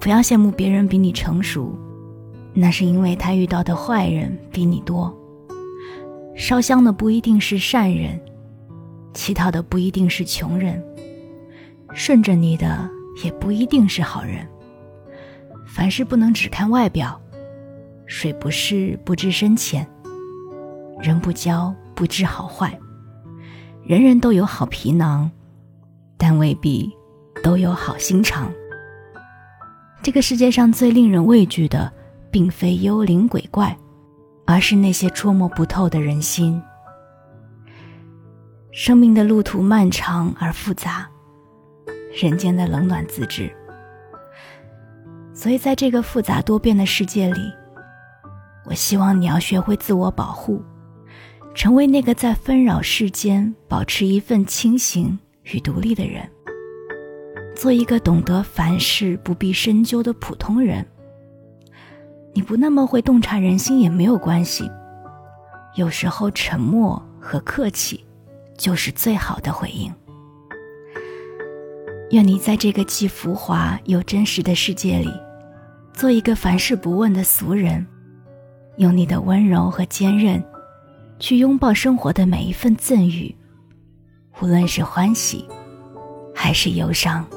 不要羡慕别人比你成熟，那是因为他遇到的坏人比你多。烧香的不一定是善人，乞讨的不一定是穷人，顺着你的也不一定是好人。凡事不能只看外表，水不试不知深浅，人不交不知好坏。人人都有好皮囊，但未必都有好心肠。这个世界上最令人畏惧的，并非幽灵鬼怪，而是那些捉摸不透的人心。生命的路途漫长而复杂，人间的冷暖自知。所以在这个复杂多变的世界里，我希望你要学会自我保护，成为那个在纷扰世间保持一份清醒与独立的人，做一个懂得凡事不必深究的普通人。你不那么会洞察人心也没有关系，有时候沉默和客气就是最好的回应。愿你在这个既浮华又真实的世界里，做一个凡事不问的俗人，用你的温柔和坚韧去拥抱生活的每一份赠予，无论是欢喜还是忧伤。